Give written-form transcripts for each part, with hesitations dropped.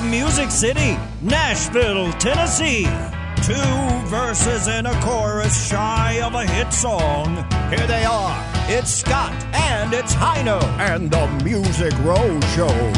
from Music City, Nashville, Tennessee. 2 verses and a chorus shy of a hit song. Here they are. It's Scott and it's Hino and the Music Row Show.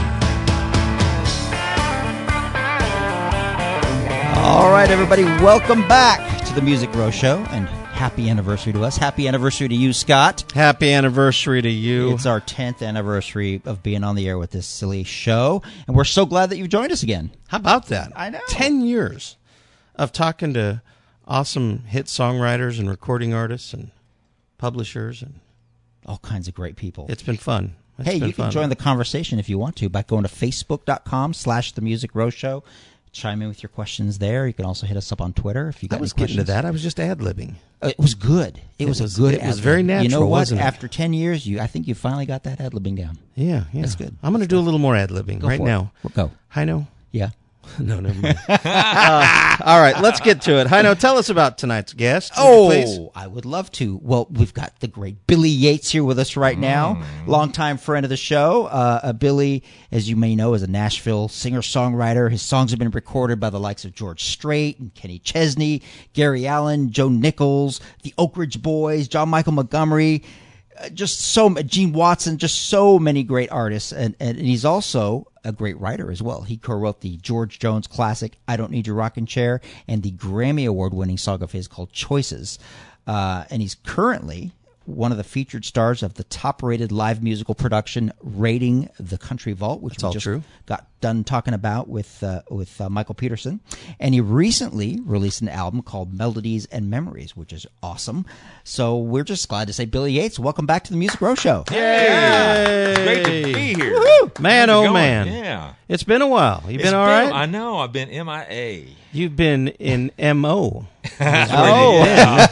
All right, everybody, welcome back to the Music Row Show, and happy anniversary to us. Happy anniversary to you, Scott. Happy anniversary to you. It's our 10th anniversary of being on the air with this silly show, and we're so glad that you've joined us again. How about that? I know. 10 years of talking to awesome hit songwriters and recording artists and publishers and all kinds of great people. It's been fun. You can join the conversation if you want to by going to facebook.com/The Music Row Show. Chime in with your questions there. You can also hit us up on Twitter if you got any questions. I was getting to that. I was just ad-libbing. It was good. It was good. It was very natural. You know what? Wasn't it? After 10 years, I think you finally got that ad-libbing down. Yeah. That's good. I'm going to do a little more ad-libbing right now. Go. Hino? Yeah. No, never mind. All right, let's get to it. Hino, tell us about tonight's guest. Please. I would love to. Well, we've got the great Billy Yates here with us right now, longtime friend of the show. Billy, as you may know, is a Nashville singer-songwriter. His songs have been recorded by the likes of George Strait and Kenny Chesney, Gary Allen, Joe Nichols, the Oak Ridge Boys, John Michael Montgomery, Gene Watson, just so many great artists. And he's also a great writer as well. He co-wrote the George Jones classic, I Don't Need Your Rocking Chair, and the Grammy Award-winning song of his called Choices. And he's currently one of the featured stars of the top-rated live musical production Raiding the Country Vault, which we just got done talking about with Michael Peterson. And he recently released an album called Melodies and Memories, which is awesome. So we're just glad to say, Billy Yates, welcome back to the Music Row Show. Yay! It's great to be here. Woo-hoo! Man, oh man. Yeah. It's been a while. You been all right? I know. I've been MIA. You've been in M.O. MIA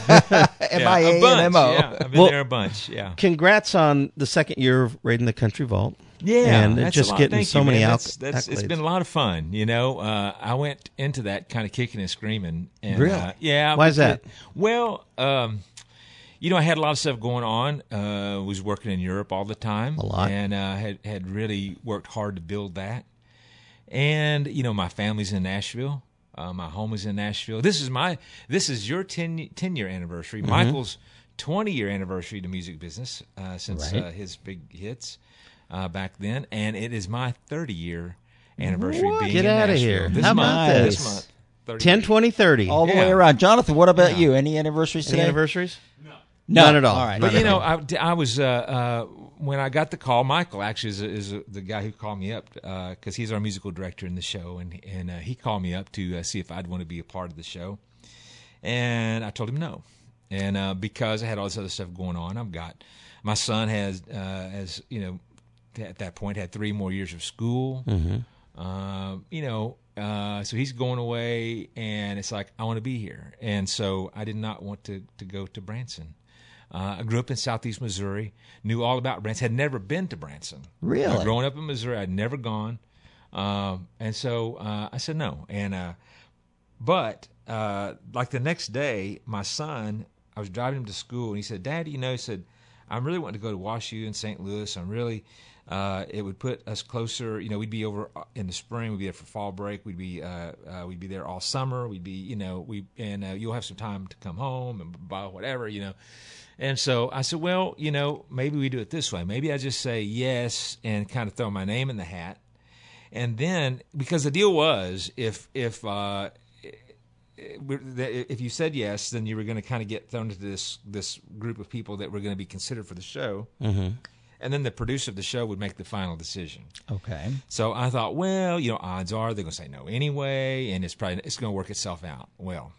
and MO. Yeah, I've been there a bunch. Yeah. Congrats on the second year of Raiding the Country Vault. Yeah, and just getting so many accolades. It's been a lot of fun. You know, I went into that kind of kicking and screaming. And, really? Yeah. Why is that? Well, you know, I had a lot of stuff going on. Was working in Europe all the time. A lot. And had really worked hard to build that. And, you know, my family's in Nashville. My home is in Nashville. This is your 10-year anniversary. Mm-hmm. Michael's 20-year anniversary to music business since his big hits back then. And it is my 30-year anniversary being Get in out Nashville. of here. How about this? This month. 10, 20, 30. All the way around. Jonathan, what about you? Any anniversaries today? Any anniversaries? No. None at all. All right. But, you know, I was when I got the call, Michael actually is the guy who called me up because he's our musical director in the show, and he called me up to see if I'd want to be a part of the show. And I told him no. And because I had all this other stuff going on, my son has you know, at that point had 3 more years of school. Mm-hmm. You know, so he's going away, and it's like, I want to be here. And so I did not want to go to Branson. I grew up in southeast Missouri, knew all about Branson, had never been to Branson. Really? Growing up in Missouri, I'd never gone. And so I said no. And but like the next day, my son, I was driving him to school, and he said, Daddy, you know, he said, I'm really wanting to go to WashU in St. Louis. I'm really, it would put us closer. You know, we'd be over in the spring. We'd be there for fall break. We'd be there all summer. We'd be, you know, you'll have some time to come home and buy whatever, you know. And so I said, well, you know, maybe we do it this way. Maybe I just say yes and kind of throw my name in the hat. And then, because the deal was, if you said yes, then you were going to kind of get thrown into this group of people that were going to be considered for the show. Mm-hmm. And then the producer of the show would make the final decision. Okay. So I thought, well, you know, odds are they're going to say no anyway, and it's going to work itself out. Well,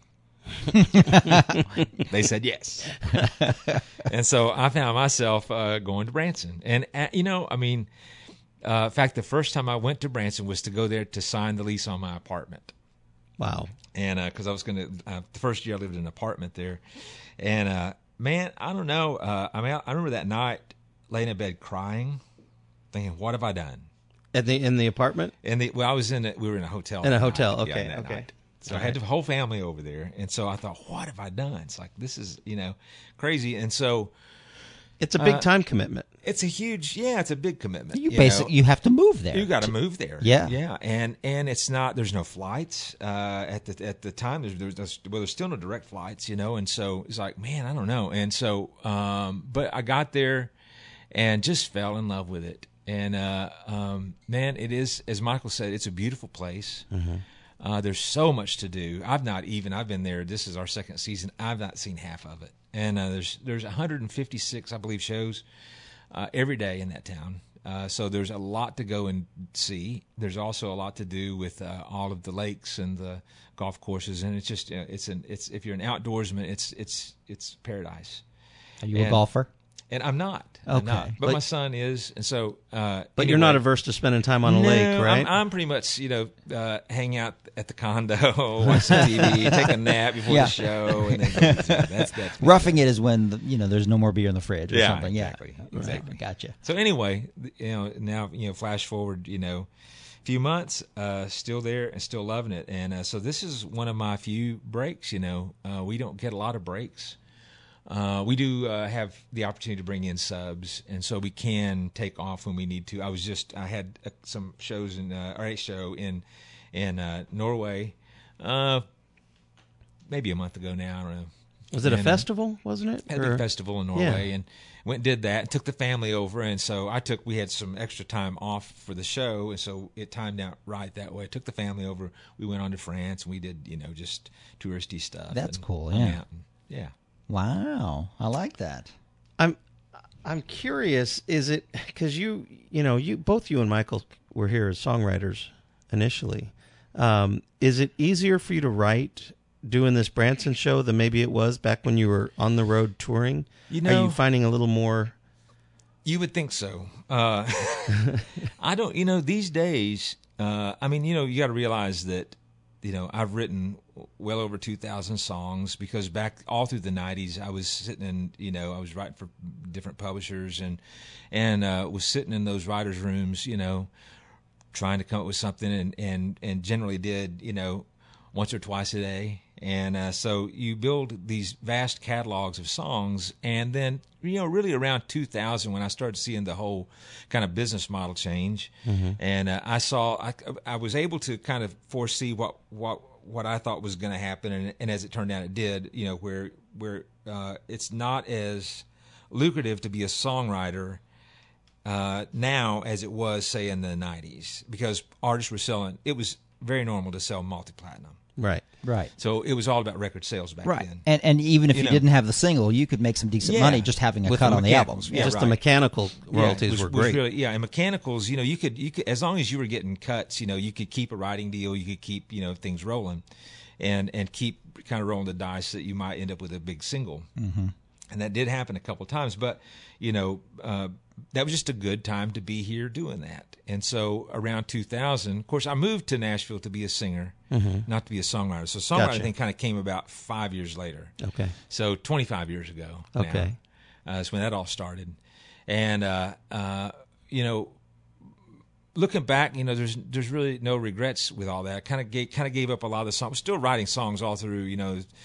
they said yes. And so I found myself going to Branson. And, you know, I mean, in fact, the first time I went to Branson was to go there to sign the lease on my apartment. Wow. And because I was going to, the first year I lived in an apartment there. And, man, I don't know. I mean, I remember that night laying in bed crying, thinking, what have I done? In the apartment? We were in a hotel. In a hotel, night. okay, Yeah, okay. Night. So I had the whole family over there, and so I thought, what have I done? It's like, this is, you know, crazy. And so It's a big time commitment. It's a huge, it's a big commitment. You have to move there. You got to move there. Yeah. And it's not. There's no flights at the time. There's still no direct flights, and so it's like, man, I don't know. And so, but I got there and just fell in love with it. And man, it is, as Michael said, it's a beautiful place. Mm-hmm. There's so much to do. I've been there. This is our second season. I've not seen half of it. And there's 156, I believe, shows every day in that town. So there's a lot to go and see. There's also a lot to do with all of the lakes and the golf courses, and it's just it's if you're an outdoorsman, it's paradise. Are you a golfer? And I'm not. Okay. I'm not. But my son is, and so. But anyway, you're not averse to spending time on a lake, right? I'm pretty much, hang out at the condo, watch some TV, take a nap before the show, and then that's roughing it is when there's no more beer in the fridge or something. Exactly. Right. Gotcha. So anyway, now flash forward, few months, still there and still loving it, and so this is one of my few breaks. We don't get a lot of breaks. We do have the opportunity to bring in subs, and so we can take off when we need to. I had some shows a show in Norway, maybe a month ago now. I don't know. Was it a festival? Wasn't it? Had a big festival in Norway, and went and did that. And took the family over, and so we had some extra time off for the show, and so it timed out right that way. I took the family over. We went on to France, and we did just touristy stuff. That's cool. Yeah. Wow, I like that. I'm curious. Is it because you both you and Michael were here as songwriters initially? Is it easier for you to write doing this Branson show than maybe it was back when you were on the road touring? Are you finding a little more? You would think so. I don't. These days, you got to realize that. I've written well over 2,000 songs because back all through the 90s, I was sitting in, I was writing for different publishers and was sitting in those writers' rooms, trying to come up with something and generally did, once or twice a day. And so you build these vast catalogs of songs, and then really around 2000 when I started seeing the whole kind of business model change, and I was able to kind of foresee what I thought was going to happen, and as it turned out, it did. Where it's not as lucrative to be a songwriter now as it was, say, in the 90s, because artists were selling. It was very normal to sell multi-platinum. Right. So it was all about record sales back then. And even if you didn't have the single, you could make some decent money just having a cut on the albums. Yeah, just the mechanical royalties were great. Really, and mechanicals, you could as long as you were getting cuts, you could keep a writing deal, you could keep things rolling, and keep kind of rolling the dice that you might end up with a big single. Mm-hmm. And that did happen a couple of times, but that was just a good time to be here doing that. And so around 2000, of course, I moved to Nashville to be a singer, not to be a songwriter. So songwriting thing kind of came about 5 years later. Okay. So 25 years ago. Okay. That's when that all started. And, looking back, there's really no regrets with all that. I kind of gave up a lot of the songs. I'm still writing songs all through,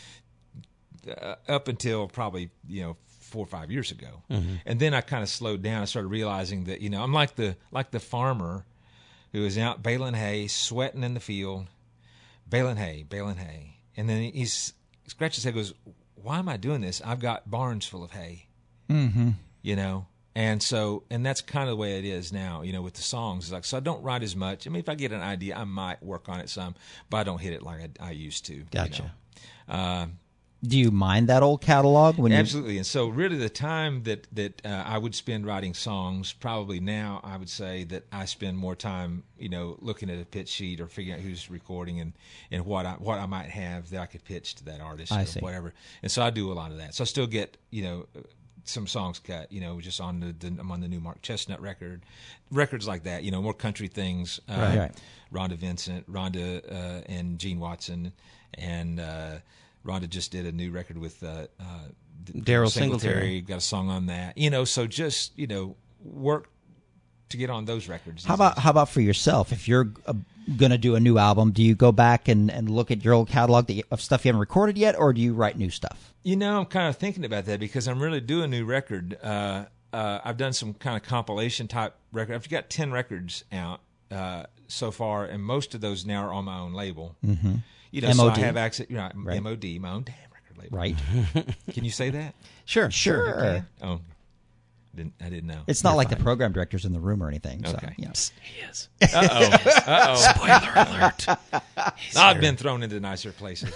up until probably, 4 or 5 years ago. Mm-hmm. And then I kind of slowed down. I started realizing that, I'm like the farmer who is out baling hay, sweating in the field, baling hay. And then he scratches his head and goes, why am I doing this? I've got barns full of hay. Mm-hmm. And that's kind of the way it is now, with the songs. So I don't write as much. I mean, if I get an idea, I might work on it some, but I don't hit it like I used to. Gotcha. Do you mind that old catalog? Absolutely. And so really the time that I would spend writing songs, probably now I would say that I spend more time, looking at a pitch sheet or figuring out who's recording and what I might have that I could pitch to that artist or whatever. And so I do a lot of that. So I still get, some songs cut, just I'm on the new Mark Chestnut records like that, more country things. Right. Rhonda Vincent, and Gene Watson, and Rhonda just did a new record with Daryl Singletary. Got a song on that. So just, work get on those records. How about for yourself? If you're going to do a new album, do you go back and look at your old catalog of stuff you haven't recorded yet, or do you write new stuff? I'm kind of thinking about that because I'm really doing a new record. I've done some kind of compilation type record. I've got 10 records out so far, and most of those now are on my own label. Mm-hmm. So MOD. I have access. Right. MOD, my own damn record label. Right. Can you say that? Sure. Sure. Oh, I didn't know. It's not like the program director's in the room or anything. So, Okay. yeah. He is. Uh-oh. Spoiler alert. I've been thrown into nicer places.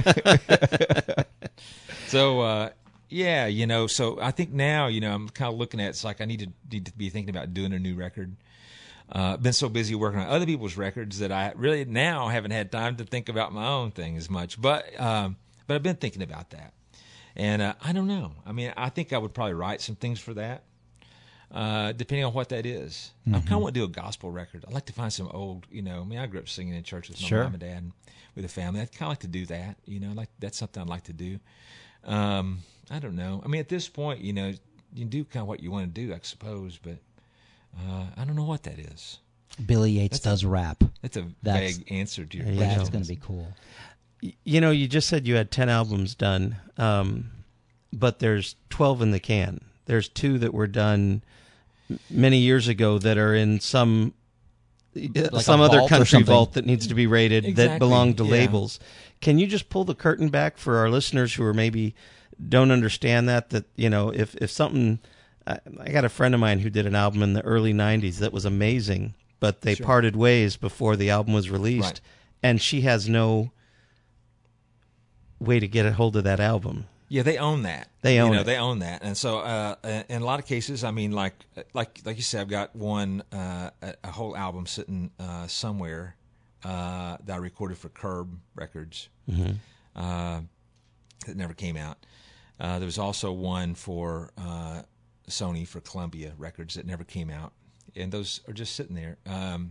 So, so I think now, I'm kind of looking at it's like I need to be thinking about doing a new record. Been so busy working on other people's records that I really now haven't had time to think about my own thing as much. But I've been thinking about that. And I don't know. I mean, I think I would probably write some things for that, depending on what that is. I kind of want to do a gospel record. I'd like to find some old, I grew up singing in church with my mom and dad and with a family. I'd kind of like to do that. That's something I'd like to do. I don't know. I mean, at this point, you do kind of what you want to do, I suppose, but I don't know what that is. Billy Yates does rap. That's a vague answer to your question. That's going to be cool. You just said you had 10 albums done, but there's 12 in the can. There's 2 that were done many years ago that are in some other country vault that needs to be rated that belong to labels. Can you just pull the curtain back for our listeners who are maybe don't understand that if something, I got a friend of mine who did an album in the early 90s that was amazing, but they parted ways before the album was released, and she has no way to get a hold of that album. Yeah, they own that. They own it. They own that, and so in a lot of cases, I mean, like you said, I've got one a whole album sitting somewhere that I recorded for Curb Records that never came out. There was also one for Sony for Columbia Records that never came out, and those are just sitting there.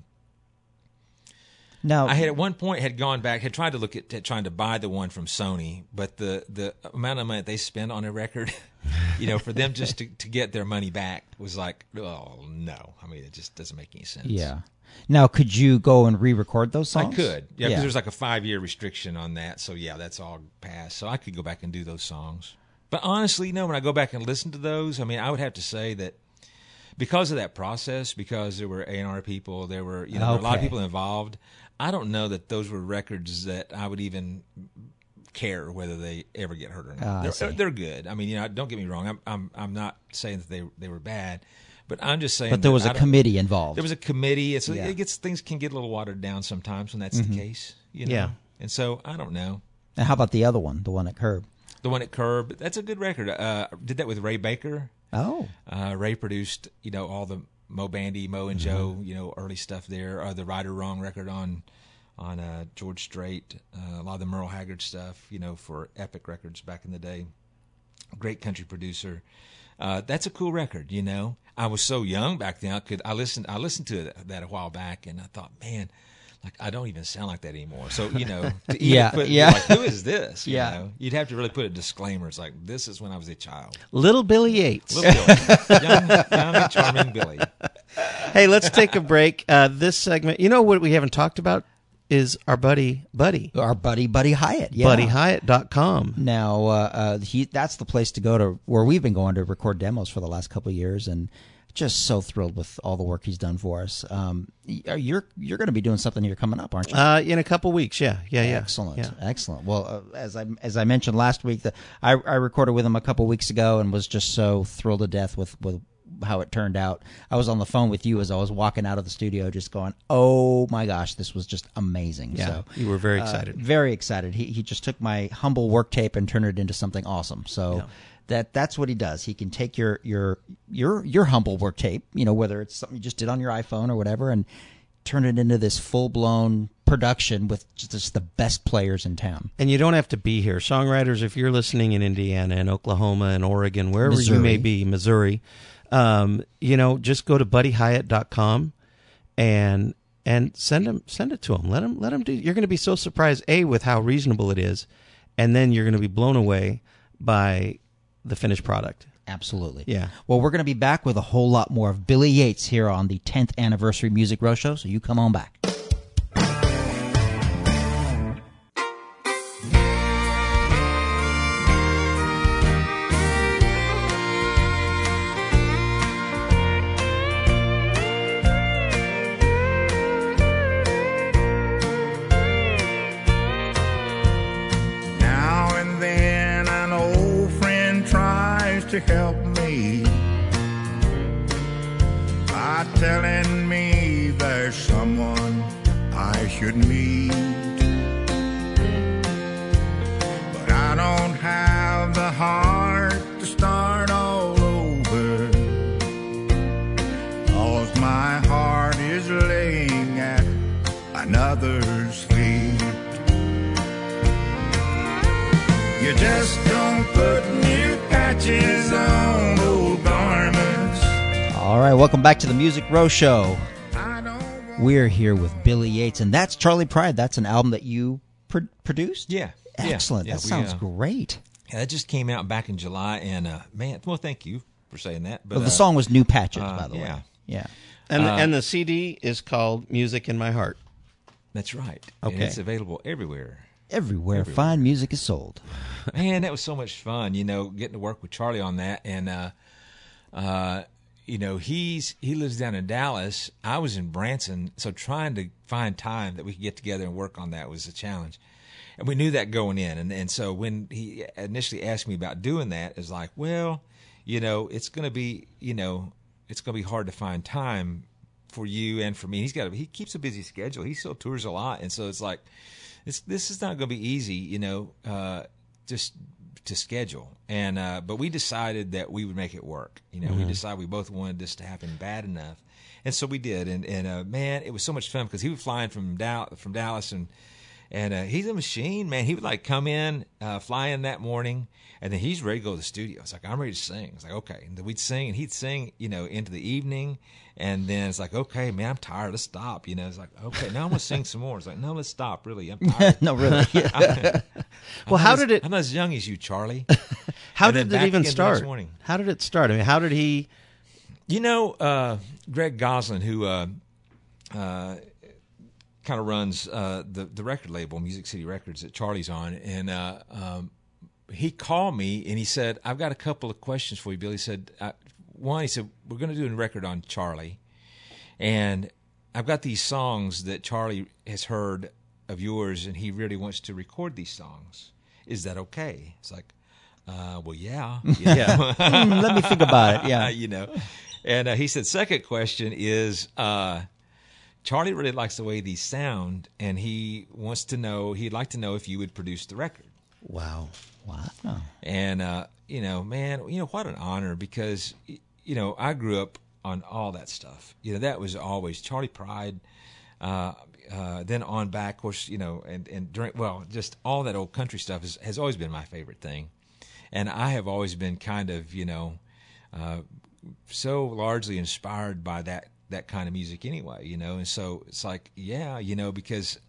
Now, I had at one point had gone back, had tried to look at trying to buy the one from Sony, but the amount of money they spend on a record, for them just to get their money back was like, oh no, I mean it just doesn't make any sense. Yeah. Now, could you go and re-record those songs? I could, because there's like a 5-year restriction on that, so that's all passed. So I could go back and do those songs. But honestly, when I go back and listen to those, I mean, I would have to say that because of that process, because there were A&R people, there were there were a lot of people involved. I don't know that those were records that I would even care whether they ever get heard or not. They're good. I mean, don't get me wrong. I'm not saying that they were bad, but I'm just saying. But there was a committee involved. There was a committee. Things can get a little watered down sometimes when that's the case. Yeah. And so I don't know. And how about the other one, the one at Curb? The one at Curb, that's a good record. Did that with Ray Baker. Oh. Ray produced, all the Mo Bandy, Mo and Joe, early stuff there. The Right or Wrong record on George Strait. A lot of the Merle Haggard stuff, for Epic Records back in the day. Great country producer. That's a cool record, I was so young back then. I listened to that a while back, and I thought, man, like I don't even sound like that anymore. So like, who is this? You'd have to really put a disclaimer. It's like, this is when I was a child. Little Billy Yates. Little Billy. young and charming Billy. Hey, let's take a break. This segment, what we haven't talked about is our buddy. Our buddy Hyatt. Yeah. BuddyHyatt.com. Now, that's the place to go to where we've been going to record demos for the last couple of years, and just so thrilled with all the work he's done for us. You're going to be doing something here coming up, aren't you? In a couple weeks, yeah. Excellent. Well, as I mentioned last week, I recorded with him a couple weeks ago and was just so thrilled to death with how it turned out. I was on the phone with you as I was walking out of the studio, just going, "Oh my gosh, this was just amazing!" Yeah, so you were very excited. Very excited. He just took my humble work tape and turned it into something awesome. So. Yeah. That's what he does. He can take your humble work tape, whether it's something you just did on your iPhone or whatever, and turn it into this full-blown production with just the best players in town. And you don't have to be here. Songwriters, if you're listening in Indiana and Oklahoma and Oregon, wherever you may be, Missouri, just go to BuddyHyatt.com and send it to him. Let him do. You're going to be so surprised, with how reasonable it is, and then you're going to be blown away by the finished product. Absolutely. Yeah. Well, we're going to be back with a whole lot more of Billy Yates here on the 10th Anniversary Music Roadshow, so you come on back. Now and then an old friend tries to help me by telling me there's someone I should meet. But I don't have the heart to start all over, 'cause my heart is laying at another's feet. You just don't put new patches on old garments. All right, welcome back to the Music Row Show. I don't want We're here with Billy Yates, and that's Charlie Pride. That's an album that you produced? Yeah. Excellent. Yeah, That sounds great. Yeah, that just came out back in July, and man, well, thank you for saying that. But Well, the song was New Patches, by the yeah. way. Yeah. And the CD is called Music in My Heart. That's right. And Okay. it's available everywhere. Everywhere fine music is sold. Man, that was so much fun, getting to work with Charlie on that. And, he lives down in Dallas. I was in Branson, so trying to find time that we could get together and work on that was a challenge. And we knew that going in. And so when he initially asked me about doing that, it was like, well, it's going to be, it's going to be hard to find time for you and for me. He keeps a busy schedule. He still tours a lot. And so it's like, this is not going to be easy, just to schedule. And but we decided that we would make it work. We decided we both wanted this to happen bad enough, and so we did. And man, it was so much fun because he was flying from Dallas, and he's a machine, man. He would come in, fly in that morning, and then he's ready to go to the studio. It's like, I'm ready to sing. It's like, okay. And then we'd sing, and he'd sing, into the evening. And then it's like, okay, man, I'm tired. Let's stop. It's like, okay, now I'm going to sing some more. It's like, no, let's stop. Really, I'm tired. No, really. Well, how did it? I'm not as young as you, Charlie. How And then did it back even again the next start? morning. How did it start? I mean, how did he? Greg Goslin, who kind of runs the record label, Music City Records, that Charlie's on, and he called me and he said, I've got a couple of questions for you, Billy. He said, one, he said, we're going to do a record on Charlie, and I've got these songs that Charlie has heard of yours, and he really wants to record these songs. Is that okay? It's like, well, yeah. Yeah. Let me think about it. Yeah. And he said, second question is, Charlie really likes the way these sound, and he'd like to know if you would produce the record. Wow. Wow. And, man, what an honor, because, I grew up on all that stuff. That was always Charlie Pride, then on back, of course, and during, just all that old country stuff has always been my favorite thing. And I have always been kind of, so largely inspired by that kind of music anyway, and so it's like, yeah, because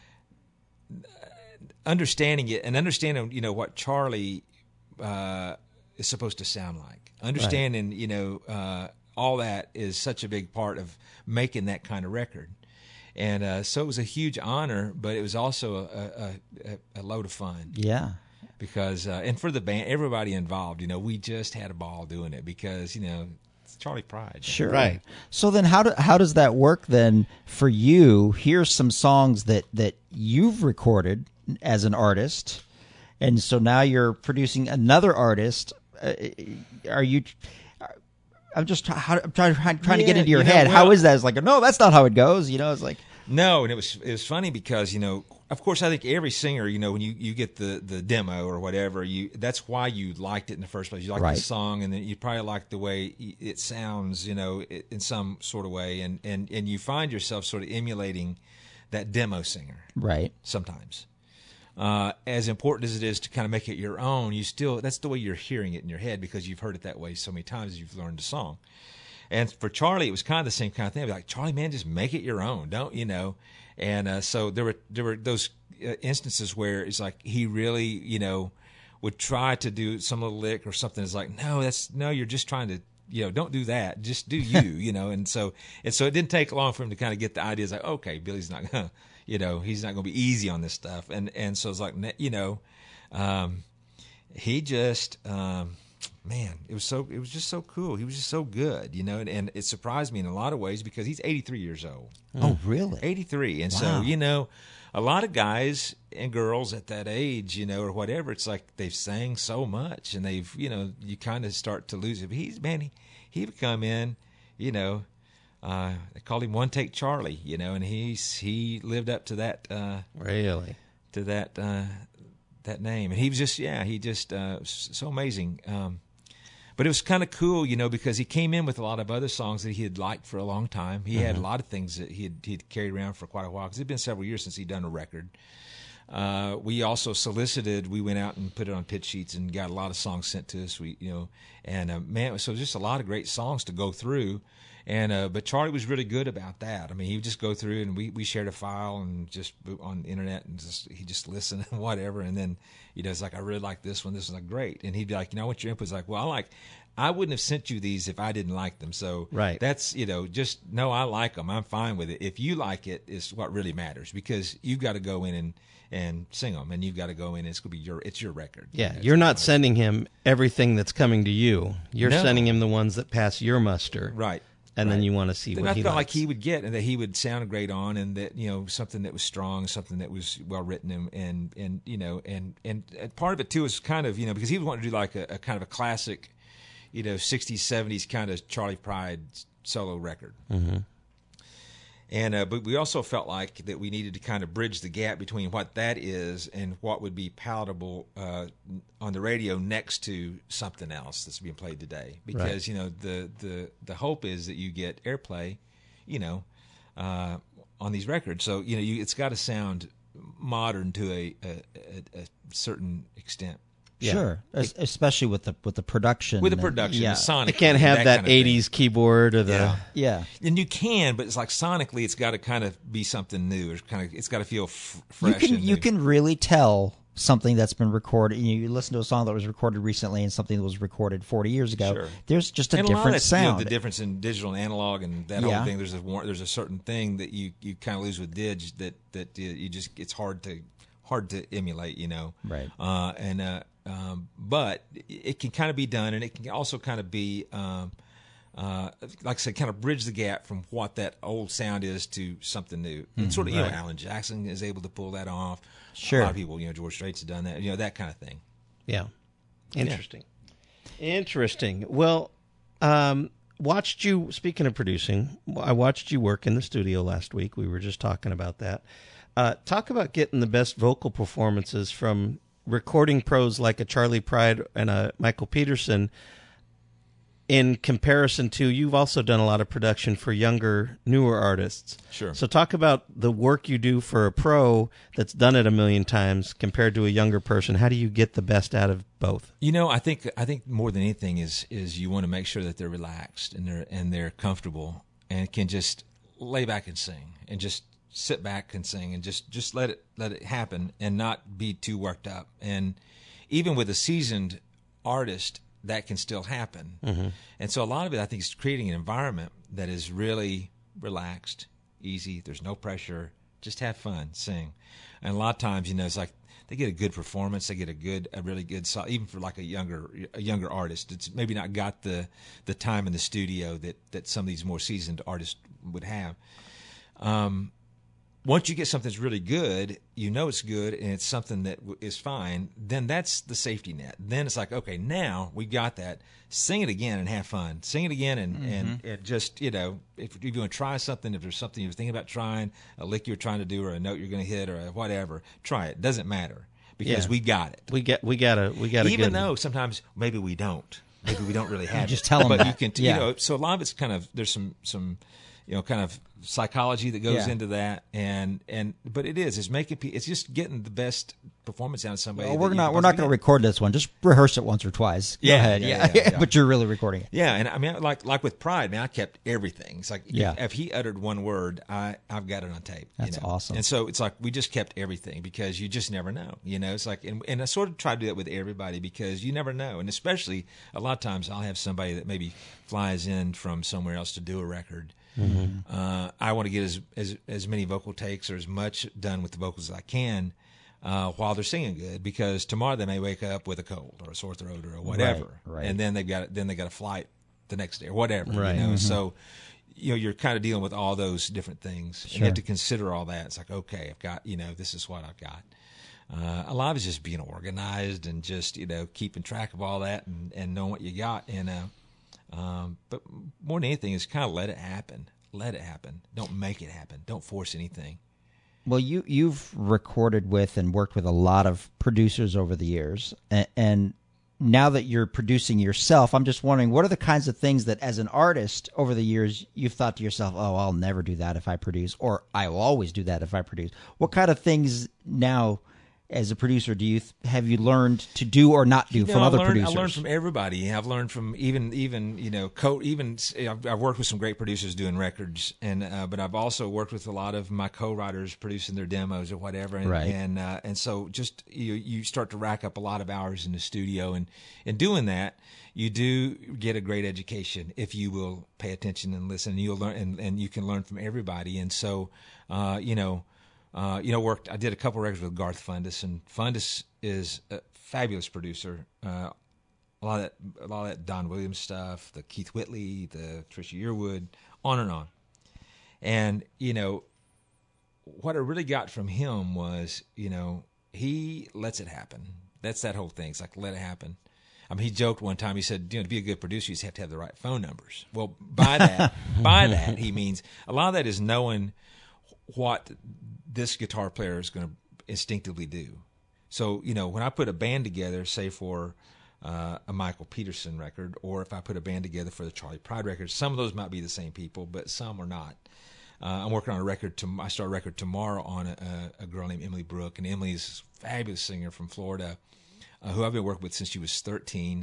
understanding it and understanding, what Charlie is supposed to sound like, understanding, all that is such a big part of making that kind of record. And so it was a huge honor, but it was also a load of fun. Yeah. Because and for the band, everybody involved, we just had a ball doing it because it's Charlie Pride. Sure. Right. So then how does that work then for you? Here's some songs that you've recorded as an artist, and so now you're producing another artist. Are you? I'm just I'm trying to get into your head. How is that? It's like, no, that's not how it goes. It's like, no, and it was funny because of course, I think every singer, when you get the demo or whatever, that's why you liked it in the first place. You liked the song, and then you probably like the way it sounds, in some sort of way, and you find yourself sort of emulating that demo singer, right? Sometimes, as important as it is to kind of make it your own, that's the way you're hearing it in your head because you've heard it that way so many times as you've learned the song. And for Charlie, it was kind of the same kind of thing. I'd be like, Charlie, man, just make it your own, don't you know? And so there were those instances where it's like he really, would try to do some little lick or something. It's like, no, you're just trying to, don't do that. Just do you, And so it didn't take long for him to kind of get the idea. It's like, okay, Billy's not gonna, he's not gonna be easy on this stuff. And so it's like, he just, man, it was just so cool. He was just so good, and it surprised me in a lot of ways because he's 83 years old. Oh, really? 83. And Wow. so, a lot of guys and girls at that age, or whatever, it's like they've sang so much and they've, you kind of start to lose it. But he would come in, they called him One Take Charlie, and he lived up to that, Really? to that name. And he was just, so amazing. But it was kind of cool, because he came in with a lot of other songs that he had liked for a long time. He had a lot of things that he'd carried around for quite a while because it had been several years since he'd done a record. We also solicited. We went out and put it on pitch sheets and got a lot of songs sent to us. So just a lot of great songs to go through. And but Charlie was really good about that. I mean, he would just go through and we shared a file and just on the internet and he just listened and whatever. And then it's like, I really like this one. This is like great. And he'd be like, I want your input. It's like, well, I wouldn't have sent you these if I didn't like them. So right. That's just no, I like them. I'm fine with it. If you like it, is what really matters because you've got to go in and sing them, and you've got to go in. And it's going to be it's your record. Yeah, you're not sending him everything that's coming to you. You're sending him the ones that pass your muster. Right. And then you want to see what he I felt likes. like he would get, and that he would sound great on, and that something that was strong, something that was well written, and part of it too is kind of because he was wanting to do like a kind of a classic, 60s 70s kind of Charlie Pride solo record. Mm-hmm. And but we also felt like that we needed to kind of bridge the gap between what that is and what would be palatable on the radio next to something else that's being played today. Because the hope is that you get airplay, on these records. So it's got to sound modern to a certain extent. Yeah. Sure, especially with the production. With the production, the sonic. It can't have that 80s keyboard or the yeah. And you can, but it's like sonically, it's got to kind of be something new. It's got to feel fresh. You can really tell something that's been recorded. You listen to a song that was recorded recently and something that was recorded 40 years ago. Sure. There's just a different sound. The difference in digital and analog and that whole thing. There's a certain thing that you kind of lose with dig that you just it's hard to emulate. Right. But it can kind of be done, and it can also kind of be, like I said, kind of bridge the gap from what that old sound is to something new. And sort of, Alan Jackson is able to pull that off. Sure. A lot of people, George Strait's have done that, that kind of thing. Yeah. Interesting. Well, watched you, speaking of producing, I watched you work in the studio last week. We were just talking about that. Talk about getting the best vocal performances from recording pros like a Charlie Pride and a Michael Peterson in comparison to, you've also done a lot of production for younger, newer artists. Sure. So talk about the work you do for a pro that's done it a million times compared to a younger person. How do you get the best out of both? I think more than anything is you want to make sure that they're relaxed and they're comfortable and can just lay back and sing and just sit back and sing and just let it happen and not be too worked up. And even with a seasoned artist, that can still happen. Mm-hmm. And so a lot of it, I think, is creating an environment that is really relaxed, easy. There's no pressure. Just have fun, sing. And a lot of times, it's like they get a good performance. They get a really good song, even for like a younger artist. It's maybe not got the time in the studio that some of these more seasoned artists would have. Once you get something that's really good, it's good, and it's something that is fine, then that's the safety net. Then it's like, okay, now we got that. Sing it again and have fun. Sing it again and just, if you're going to try something, if there's something you're thinking about trying, a lick you're trying to do or a note you're going to hit or whatever, try it. Doesn't matter because we got it. We got Even though sometimes maybe we don't. Maybe we don't really have it. Just tell them but that. You can, so a lot of it's kind of, there's some kind of psychology that goes Yeah. into that, but it's making it's just getting the best performance out of somebody. Well, that we're you not can going to possibly record this one. Just rehearse it once or twice. Go ahead. yeah. But you're really recording it. Yeah, and I mean, like with Pride, man, I kept everything. It's like Yeah. if he uttered one word, I've got it on tape. That's awesome. And so it's like we just kept everything because you just never know. It's like, and I sort of try to do that with everybody because you never know, and especially a lot of times I'll have somebody that maybe flies in from somewhere else to do a record. Mm-hmm. I want to get as many vocal takes or as much done with the vocals as I can. While they're singing good, because tomorrow they may wake up with a cold or a sore throat or whatever, Right. and then they got a flight the next day or whatever. Right. Mm-hmm. So you're kind of dealing with all those different things, and you have to consider all that. It's like, okay, I've got this is what I've got. A lot of it's just being organized and just keeping track of all that and knowing what you got. And but more than anything is kind of let it happen. Let it happen. Don't make it happen. Don't force anything. Well, you've recorded with and worked with a lot of producers over the years, and now that you're producing yourself, I'm just wondering, what are the kinds of things that as an artist over the years you've thought to yourself, oh, I'll never do that if I produce, or I will always do that if I produce? What kind of things now as a producer have you learned to do or not do from other producers? I learned from everybody. I've learned from even I've worked with some great producers doing records, and but I've also worked with a lot of my co-writers producing their demos or whatever, and Right. and so just you start to rack up a lot of hours in the studio, and in doing that, you do get a great education if you will pay attention and listen, and you'll learn, and you can learn from everybody, and so I did a couple records with Garth Fundus, and Fundus is a fabulous producer. A lot of that Don Williams stuff, the Keith Whitley, the Trisha Yearwood, on and on. And what I really got from him was, he lets it happen. That's that whole thing. It's like, let it happen. I mean, he joked one time. He said, to be a good producer, you just have to have the right phone numbers. Well, by that, he means a lot of that is knowing what this guitar player is going to instinctively do. So, when I put a band together, say for a Michael Peterson record, or if I put a band together for the Charlie Pride record, some of those might be the same people, but some are not. I'm working on a record. I start a record tomorrow on a girl named Emily Brooke, and Emily's a fabulous singer from Florida, who I've been working with since she was 13.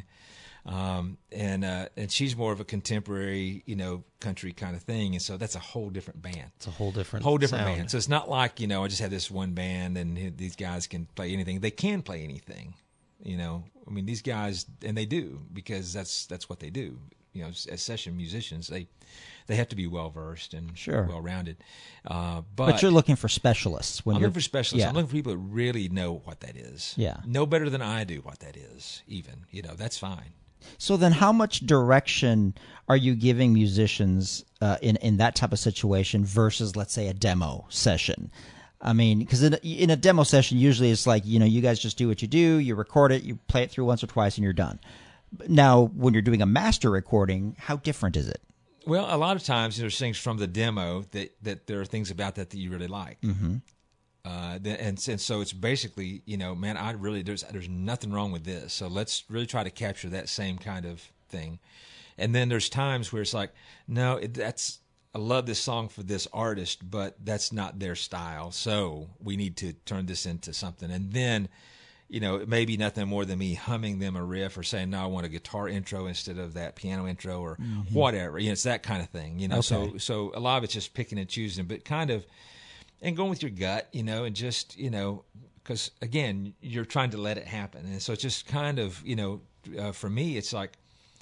And she's more of a contemporary, country kind of thing, and so that's a whole different band. It's a whole different sound. band. So it's not like I just have this one band and these guys can play anything. They can play anything, I mean, these guys, and they do, because that's what they do. As session musicians, they have to be well versed and well rounded. But you're looking for specialists. I'm looking for specialists. Yeah. I'm looking for people that really know what that is. Yeah, know better than I do what that is. Even that's fine. So then how much direction are you giving musicians in that type of situation versus, let's say, a demo session? I mean, because in a demo session, usually it's like, you guys just do what you do, you record it, you play it through once or twice, and you're done. Now, when you're doing a master recording, how different is it? Well, a lot of times there's things from the demo that there are things about that you really like. Mm-hmm. And so it's basically, man, there's nothing wrong with this. So let's really try to capture that same kind of thing. And then there's times where it's like, no, I love this song for this artist, but that's not their style. So we need to turn this into something. And then, it may be nothing more than me humming them a riff or saying, no, I want a guitar intro instead of that piano intro or whatever. It's that kind of thing, Okay. So a lot of it's just picking and choosing, but kind of, and going with your gut, and just, because again, you're trying to let it happen. And so it's just kind of, for me, it's like,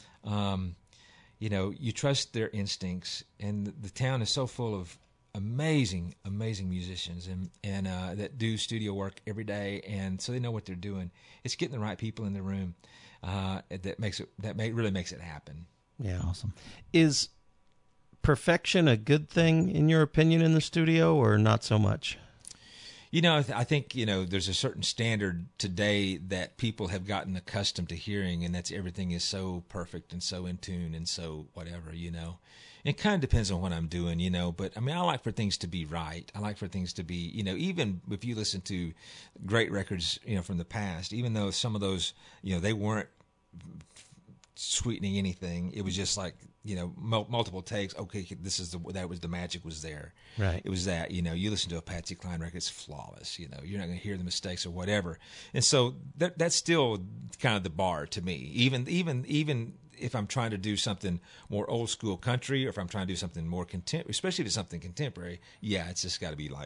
you trust their instincts, and the town is so full of amazing musicians and that do studio work every day. And so they know what they're doing. It's getting the right people in the room, really makes it happen. Yeah. Awesome. Is perfection a good thing in your opinion in the studio, or not so much? I think there's a certain standard today that people have gotten accustomed to hearing, and that's everything is so perfect and so in tune and so whatever. It kind of depends on what I'm doing, but I mean, I like for things to be right. I like for things to be, even if you listen to great records, from the past, even though some of those, they weren't sweetening anything. It was just like, multiple takes. Okay, that was the magic was there. Right. It was that, you listen to a Patsy Cline record, it's flawless. You're not going to hear the mistakes or whatever. And so that's still kind of the bar to me. Even if I'm trying to do something more old school country, or if I'm trying to do something more contemporary, especially if it's something contemporary, it's just got to be like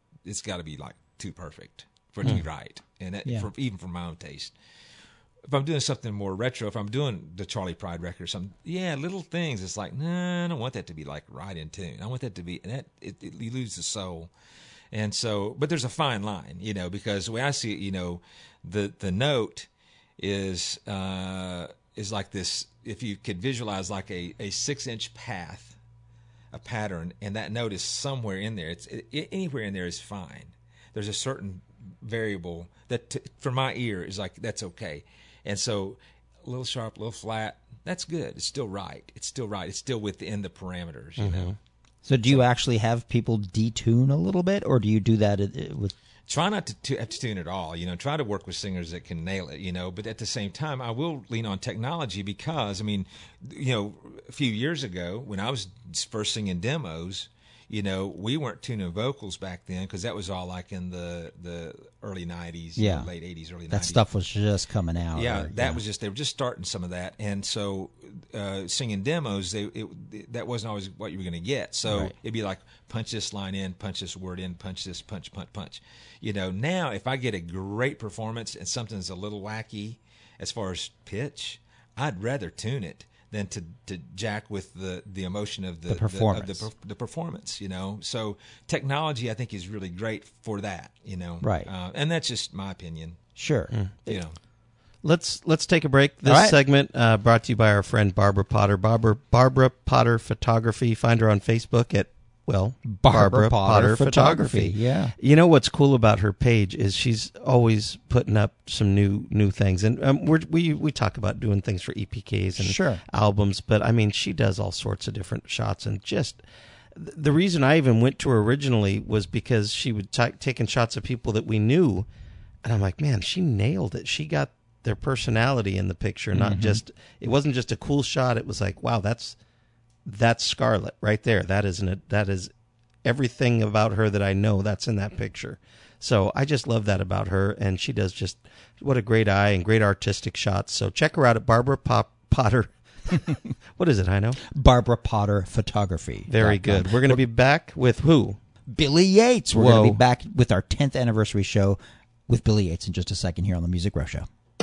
too perfect for it to be right. And even for my own taste. If I'm doing something more retro, if I'm doing the Charlie Pride record or something, little things, it's like, nah, I don't want that to be like right in tune. I want that to be, and you lose the soul. And so, but there's a fine line, because the way I see it, the note is like this. If you could visualize like a 6-inch path, a pattern, and that note is somewhere in there. Anywhere in there is fine. There's a certain variable that for my ear is like, that's okay. And so a little sharp, a little flat, that's good. It's still right. It's still right. It's still within the parameters, you know. So do you actually have people detune a little bit, or do you do that with... Try not to tune at all, try to work with singers that can nail it, but at the same time, I will lean on technology because, a few years ago when I was first singing demos, we weren't tuning vocals back then because that was all like in the early 90s, late 80s, early 90s. That stuff was just coming out. Was just, they were just starting some of that. And so singing demos, that wasn't always what you were going to get. So it'd be like, punch this line in, punch this word in, punch this, punch. Now if I get a great performance and something's a little wacky as far as pitch, I'd rather tune it than to jack with the emotion of the performance. The performance, So technology, I think, is really great for that, Right. And that's just my opinion. Sure. Let's take a break. This segment brought to you by our friend Barbara Potter. Barbara Potter Photography. Find her on Facebook at Barbara Potter Photography. Yeah. You know what's cool about her page is she's always putting up some new things, and we talk about doing things for EPKs and albums, but she does all sorts of different shots, and just the reason I even went to her originally was because she would taking shots of people that we knew, and I'm like, man, she nailed it. She got their personality in the picture, not just, it wasn't just a cool shot. It was like, wow, that's Scarlett right there. That is everything about her that I know. That's in that picture. So I just love that about her, and she does just what a great eye and great artistic shots. So check her out at Barbara Potter. What is it, I know? Barbara Potter Photography. Very good. We're going to be back with who? Billy Yates. We're going to be back with our 10th anniversary show with Billy Yates in just a second here on the Music Row Show.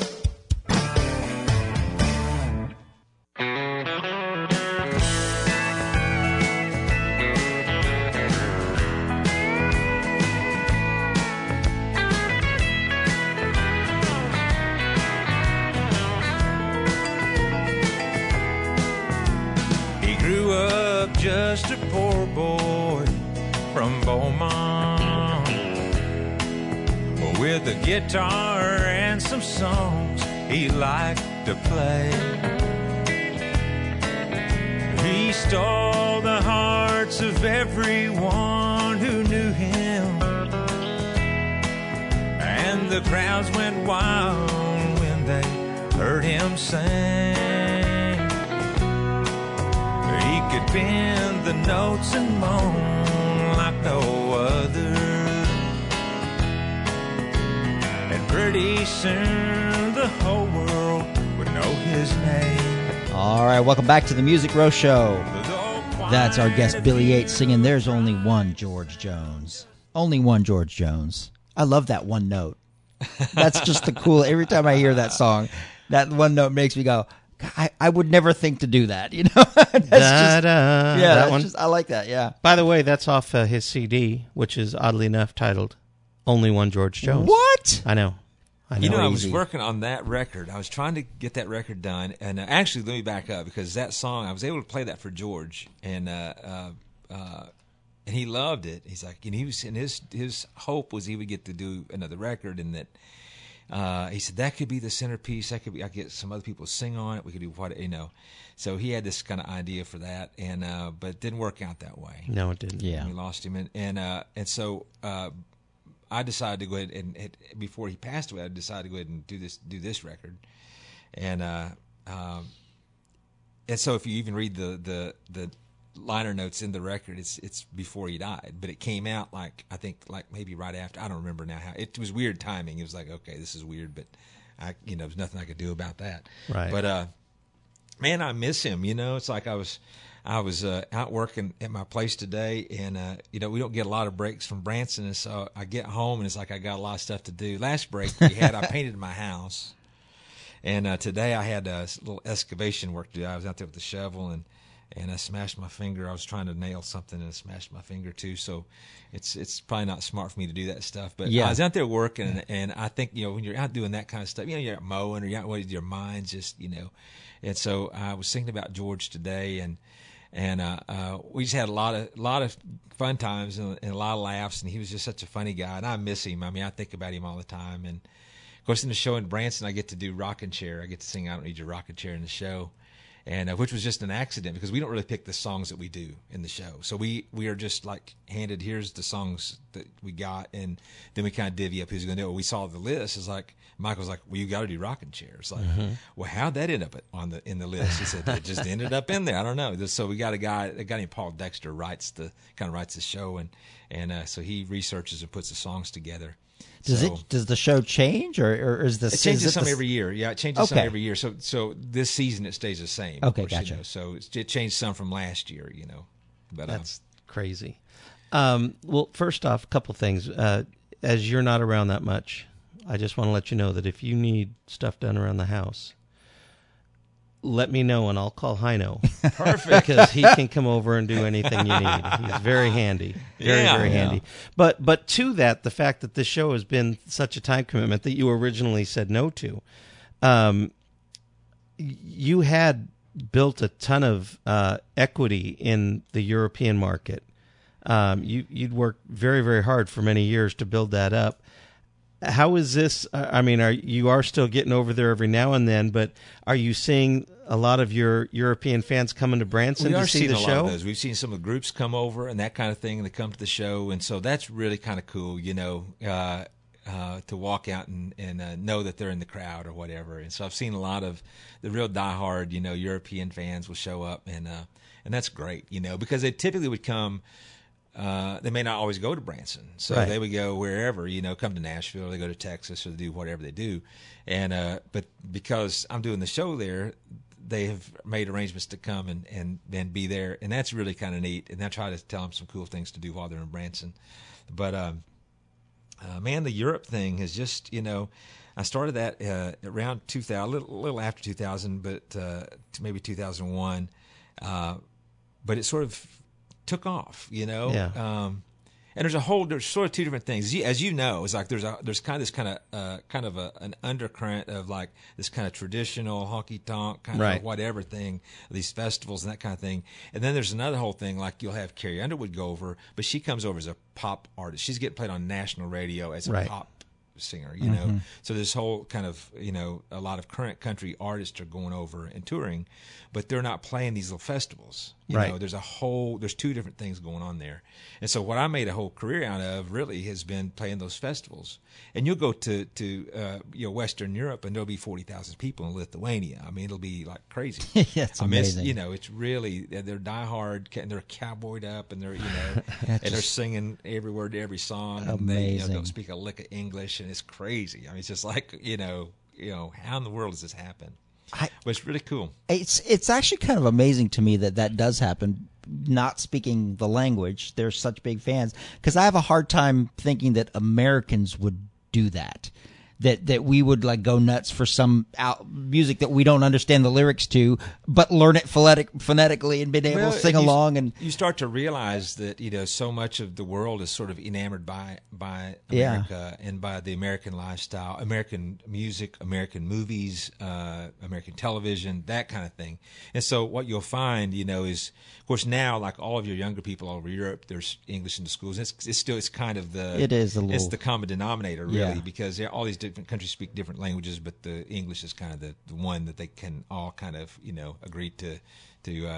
Just a poor boy from Beaumont, with a guitar and some songs he liked to play. He stole the hearts of everyone who knew him, and the crowds went wild when they heard him sing. He could bend the notes and moan like no other, and pretty soon the whole world would know his name. All right, welcome back to the Music Row Show. That's our guest Billy Yates singing There's Only One George Jones. Only one George Jones. I love that one note. That's just the cool. Every time I hear that song, that one note makes me go, I would never think to do that, That's just, I like that, yeah. By the way, that's off his CD, which is oddly enough titled Only One George Jones. What? I know. I was working on that record. I was trying to get that record done, and actually, let me back up, because that song, I was able to play that for George, and he loved it. He's like, and he was, and his hope was he would get to do another record, and that. He said that could be the centerpiece. I could get some other people to sing on it. We could do what So he had this kind of idea for that, and but it didn't work out that way. No, it didn't. Yeah, we lost him, and so I decided to go ahead and before he passed away, I decided to go ahead and do this record, and so if you even read the liner notes in the record, it's before he died, but it came out like I think like maybe right after. I don't remember now how. It was weird timing. It was like, okay, this is weird, but there's nothing I could do about that. Right. But man, I miss him. It's like I was out working at my place today, and we don't get a lot of breaks from Branson, and so I get home and it's like I got a lot of stuff to do. Last break we had, I painted my house, and today I had a little excavation work to do. I was out there with the shovel and I smashed my finger. I was trying to nail something and I smashed my finger too. So it's probably not smart for me to do that stuff. But I was out there working, and I think when you're out doing that kind of stuff, you're out mowing or you're out with your mind just And so I was thinking about George today, and we just had a lot of fun times and a lot of laughs. And he was just such a funny guy, and I miss him. I mean, I think about him all the time. And of course, in the show in Branson, I get to do Rockin' Chair. I get to sing "I Don't Need Your Rockin' Chair" in the show. And which was just an accident because we don't really pick the songs that we do in the show. So we are just like handed, here's the songs that we got, and then we kind of divvy up who's going to do it. We saw the list. It's like Michael's like, well, you got to do Rockin' Chair. It's like, well, how'd that end up in the list? He said it just ended up in there. I don't know. So we got a guy named Paul Dexter writes the show, and so he researches and puts the songs together. Does the show change, or is this? It changes some every year. Yeah, it changes some every year. So this season it stays the same. Okay, course, gotcha. So it changed some from last year. But that's crazy. Well, first off, a couple things. As you're not around that much, I just want to let you know that if you need stuff done around the house, let me know and I'll call Heino. Perfect. Because he can come over and do anything you need. He's very handy. Very handy. But to that, the fact that this show has been such a time commitment that you originally said no to, you had built a ton of equity in the European market. You'd worked very, very hard for many years to build that up. How is this? I mean, you are still getting over there every now and then, but are you seeing a lot of your European fans coming to Branson to see the show? We are seeing a lot of those. We've seen some of the groups come over and that kind of thing, and they come to the show, and so that's really kind of cool, to walk out and know that they're in the crowd or whatever. And so I've seen a lot of the real diehard, European fans will show up, and that's great, because they typically would come. They may not always go to Branson, so they would go wherever, come to Nashville, they go to Texas, or they do whatever they do. And but because I'm doing the show there, they have made arrangements to come and then be there, and that's really kind of neat. And I try to tell them some cool things to do while they're in Branson. But man, the Europe thing is just, I started that around 2000, a little after 2000, but maybe 2001. But it sort of took off, and there's sort of two different things. As you know, it's like there's kind of an undercurrent of like this kind of traditional honky tonk kind of whatever thing, these festivals and that kind of thing. And then there's another whole thing, like you'll have Carrie Underwood go over, but she comes over as a pop artist. She's getting played on national radio as a pop singer, So this whole kind of, a lot of current country artists are going over and touring, but they're not playing these little festivals. You know, there's two different things going on there. And so what I made a whole career out of really has been playing those festivals. And you'll go to Western Europe and there'll be 40,000 people in Lithuania. I mean, it'll be like crazy. It's amazing. It's really, they're diehard and they're cowboyed up and they're, and they're singing every word to every song. Amazing. And they don't speak a lick of English, and it's crazy. I mean, it's just like, how in the world does this happen? But it's really cool. It's actually kind of amazing to me that does happen. Not speaking the language, they're such big fans, because I have a hard time thinking that Americans would do that. That we would like go nuts for some music that we don't understand the lyrics to, but learn it phonetically and be able to sing along. And you start to realize that so much of the world is sort of enamored by America and by the American lifestyle, American music, American movies, American television, that kind of thing. And so what you'll find, is, of course, now like all of your younger people all over Europe, there's English in the schools. It's kind of it's the common denominator really, because all these different countries speak different languages, but the English is kind of the one that they can all kind of agree to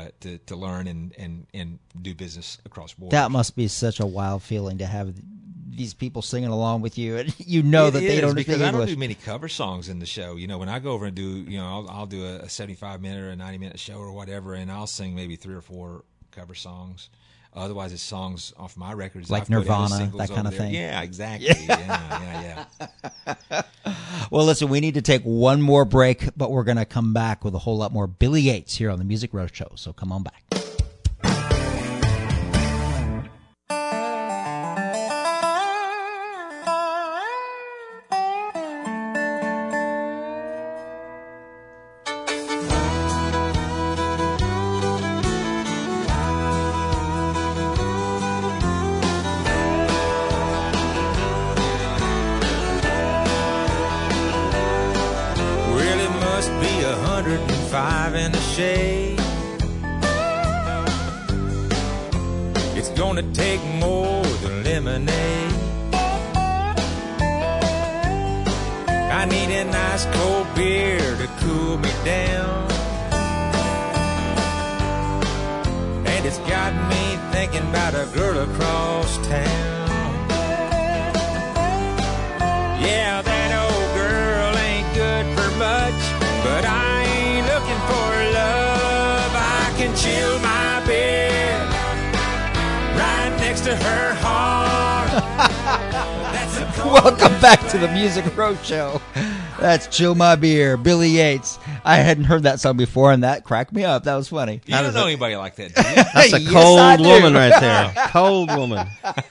learn and do business across borders. That must be such a wild feeling to have these people singing along with you, and you know that they don't speak because English. I don't do many cover songs in the show. When I go over and do, I'll do a 75-minute or a 90-minute show or whatever, and I'll sing maybe 3 or 4 cover songs. Otherwise, it's songs off my records, like Nirvana, that kind of thing. Yeah, exactly. Yeah. Well, listen, we need to take one more break, but we're going to come back with a whole lot more Billy Yates here on the Music Roadshow. So come on back. In the shade, it's gonna take more than lemonade. I need a nice cold beer to cool me down, and it's got me thinking about a girl across town. Yeah, that old girl ain't good for much, but I ain't looking for love. I can chill my bed right next to her heart. That's a Welcome back to the Music Roadshow. That's Chill My Beer, Billy Yates. I hadn't heard that song before, and that cracked me up. That was funny. You don't know anybody like that, do you? That's a Yes, cold I do. woman right there. Cold woman.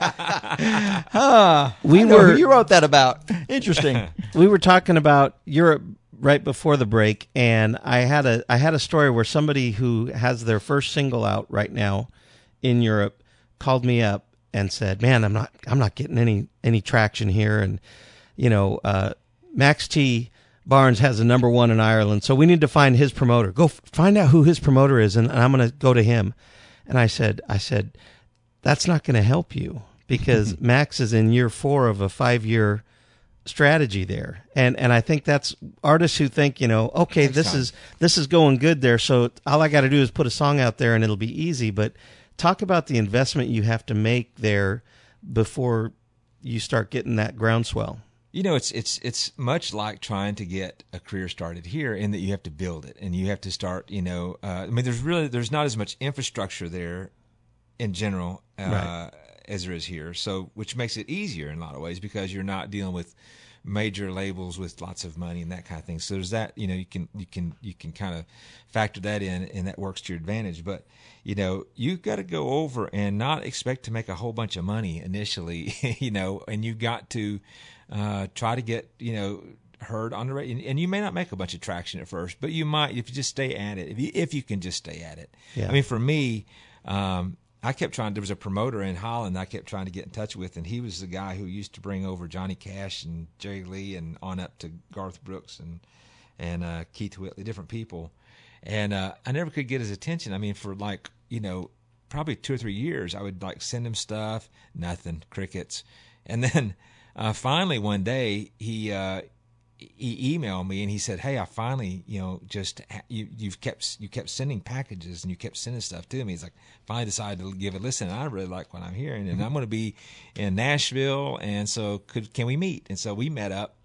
You wrote that about. Interesting. We were talking about Europe right before the break, and I had a story where somebody who has their first single out right now in Europe called me up and said, "Man, I'm not getting any traction here, and Max T. Barnes has a #1 in Ireland, so we need to find his promoter. Go find out who his promoter is, and I'm going to go to him." And I said, that's not going to help you, because Max is in year 4 of a 5-year strategy there, and I think that's artists who think, okay, this is going good there, so all I got to do is put a song out there and it'll be easy. But talk about the investment you have to make there before you start getting that groundswell. It's much like trying to get a career started here, in that you have to build it and you have to start. There's not as much infrastructure there in general Right. as there is here, so which makes it easier in a lot of ways, because you're not dealing with major labels with lots of money and that kind of thing. So there's that. You can kind of factor that in, and that works to your advantage. But you've got to go over and not expect to make a whole bunch of money initially. And you've got to try to get heard on the radio, and you may not make a bunch of traction at first, but you might if you just stay at it. If you can just stay at it. Yeah. I mean, for me, I kept trying. There was a promoter in Holland I kept trying to get in touch with, and he was the guy who used to bring over Johnny Cash and Jerry Lee and on up to Garth Brooks and Keith Whitley, different people. And I never could get his attention. I mean, for probably 2 or 3 years, I would send him stuff, nothing, crickets. And then finally one day he emailed me and he said, "Hey, I finally, you kept sending packages and you kept sending stuff to me." He's like, finally decided to give it a listen. And I really like what I'm hearing, and I'm going to be in Nashville, and so can we meet? And so we met up.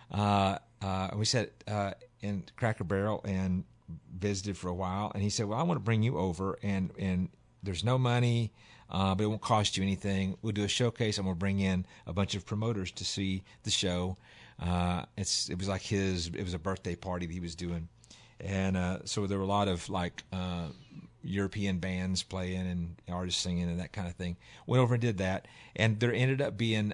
We sat in Cracker Barrel and visited for a while. And he said, "Well, I want to bring you over, and there's no money, but it won't cost you anything. We'll do a showcase. I'm going to bring in a bunch of promoters to see the show." It was like it was a birthday party that he was doing. And so there were a lot of European bands playing and artists singing and that kind of thing. Went over and did that. And there ended up being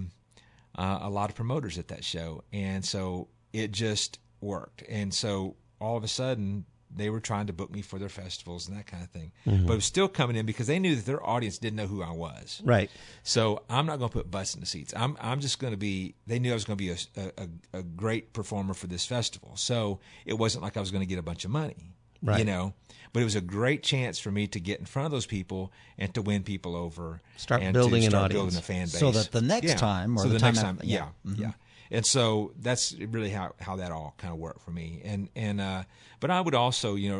a lot of promoters at that show. And so it just worked. And so all of a sudden they were trying to book me for their festivals and that kind of thing. Mm-hmm. But it was still coming in because they knew that their audience didn't know who I was. Right. So I'm not going to put butts in the seats. I'm just going to be. They knew I was going to be a great performer for this festival. So it wasn't like I was going to get a bunch of money. Right. But it was a great chance for me to get in front of those people and to win people over. Start and building to an start audience. building a fan base. So that the next time, or so the next time, time, yeah. And so that's really how that all kind of worked for me. And but I would also,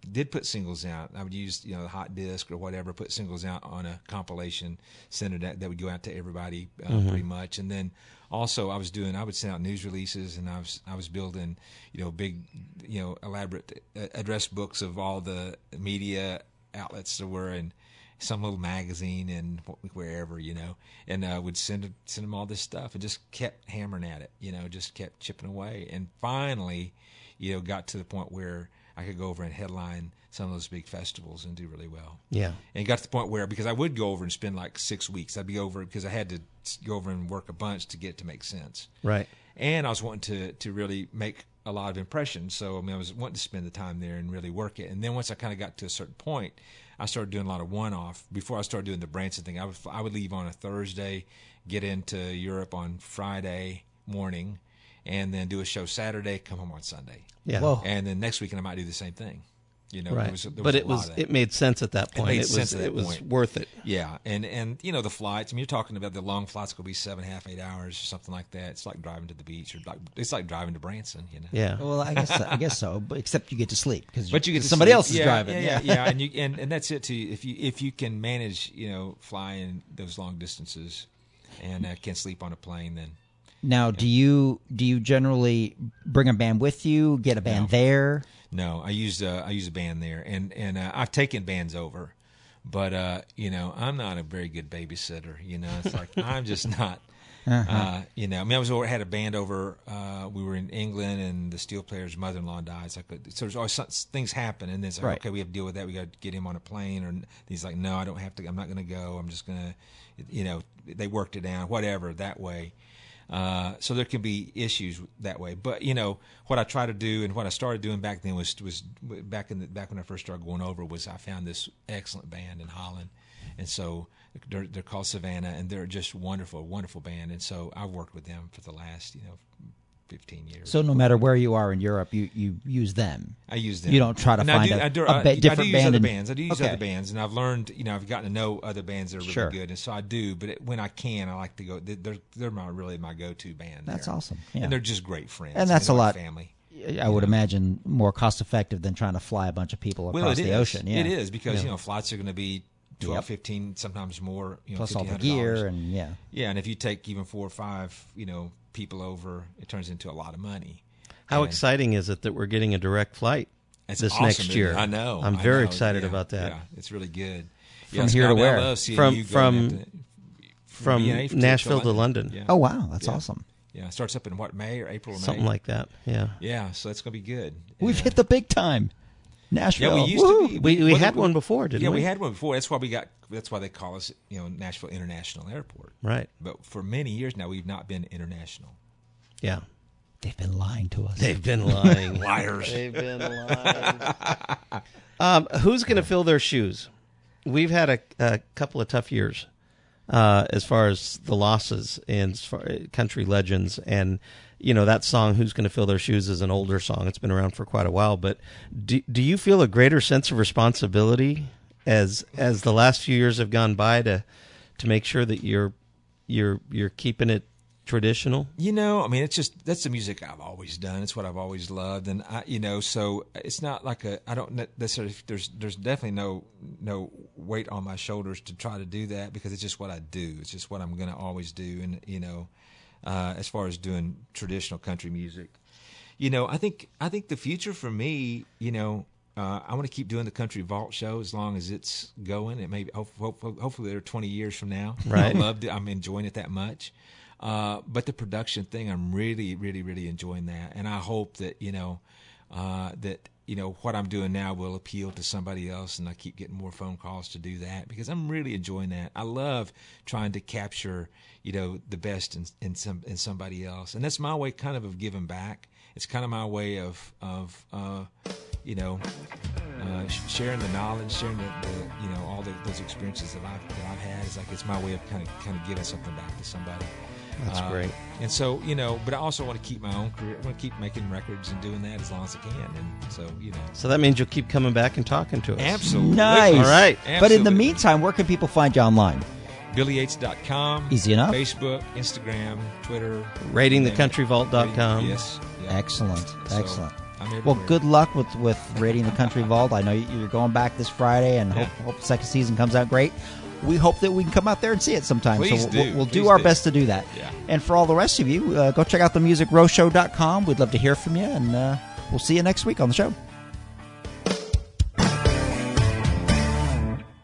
did put singles out. I would use the hot disc or whatever, put singles out on a compilation, send it that would go out to everybody pretty much. And then also I would send out news releases, and I was building big elaborate address books of all the media outlets there were, and some little magazine and wherever, and would send them all this stuff, and just kept hammering at it, just kept chipping away, and finally, got to the point where I could go over and headline some of those big festivals and do really well. Yeah. And it got to the point where, because I would go over and spend like 6 weeks, I'd be over because I had to go over and work a bunch to get it to make sense. Right. And I was wanting to really make a lot of impressions. So, I was wanting to spend the time there and really work it. And then once I kind of got to a certain point, I started doing a lot of one-off. Before I started doing the Branson thing, I would leave on a Thursday, get into Europe on Friday morning, and then do a show Saturday, come home on Sunday. Yeah. Whoa. And then next weekend I might do the same thing. Right. But it made sense at that point. It was worth it. Yeah. And the flights, you're talking about the long flights could be 7.5, 8 hours or something like that. It's like driving to the beach, or it's like driving to Branson, Yeah. Well, I guess so, but except you get to sleep because sleep. somebody else is driving. Yeah. And that's it too. If you can manage, flying those long distances and can sleep on a plane, then. Now, do you generally bring a band with you? Get a band there? No, I use a band there, and I've taken bands over, but I'm not a very good babysitter. It's like I'm just not. I had a band over. We were in England, and the steel player's mother-in-law died. So there's always things happen, and then it's like, okay, we have to deal with that. We got to get him on a plane, or he's like, no, I don't have to. I'm not going to go. I'm just going to, they worked it down, whatever, that way. So there can be issues that way, but what I try to do, and what I started doing back then was back when I first started going over, was I found this excellent band in Holland, and so they're called Savannah, and they're just wonderful band, and so I've worked with them for the last 15 years. So no matter where you are in Europe, you use them. I use them. You don't try to find a different band. I do use other bands. I do use other bands, and I've learned, I've gotten to know other bands that are really good, and so I do. But when I can, I like to go. They're really my go-to band. That's awesome. Yeah. And they're just great friends. And that's a lot. Family. I would imagine more cost-effective than trying to fly a bunch of people across the ocean. Yeah. It is, because flights are going to be 12, 15, sometimes more. Plus all the gear and and if you take even 4 or 5, people over, it turns into a lot of money. How exciting is it that we're getting a direct flight this awesome, next year? I know. I'm very excited about that. Yeah, it's really good. From here to where? From Nashville to London. Yeah. Oh wow, that's awesome. Yeah, it starts up in May or April or May? Something like that. Yeah. Yeah, so it's going to be good. We've hit the big time. Nashville. Yeah, we used to be. We had one before, didn't we? Yeah, we had one before. That's why they call us, Nashville International Airport. Right. But for many years now, we've not been international. Yeah. They've been lying to us. They've been lying. Liars. They've been lying. Who's going to fill their shoes? We've had a couple of tough years as far as the losses and as far country legends, and that song "Who's Going to Fill Their Shoes" is an older song. It's been around for quite a while. But do you feel a greater sense of responsibility as the last few years have gone by to make sure that you're keeping it traditional? It's that's the music I've always done. It's what I've always loved, and so it's not like I don't necessarily. There's definitely no weight on my shoulders to try to do that, because it's just what I do. It's just what I'm going to always do, and as far as doing traditional country music, I think the future for me, I want to keep doing the Country Vault show as long as it's going. It may hopefully they're 20 years from now. Right. I'm enjoying it that much. But the production thing, I'm really, really, really enjoying that, and I hope that what I'm doing now will appeal to somebody else, and I keep getting more phone calls to do that, because I'm really enjoying that. I love trying to capture the best in somebody else, and that's my way kind of giving back. It's kind of my way of sharing the knowledge, sharing the all those experiences that I've had. It's my way of kind of giving something back to somebody. That's great. And so, but I also want to keep my own career. I want to keep making records and doing that as long as I can. And so, So that means you'll keep coming back and talking to us. Absolutely. Nice. All right. Absolutely. But in the meantime, where can people find you online? BillyYates.com. Easy enough. Facebook, Instagram, Twitter. RatingTheCountryVault.com. Yes. Yeah. Excellent. Excellent. I'm here to Well, win. good luck with Raiding the Country Vault. I know you're going back this Friday, and hope the second season comes out great. We hope that we can come out there and see it sometime. Please so do. we'll Please do our do. best to do that. Yeah. And for all the rest of you, go check out themusicrowshow.com. We'd love to hear from you, and we'll see you next week on the show.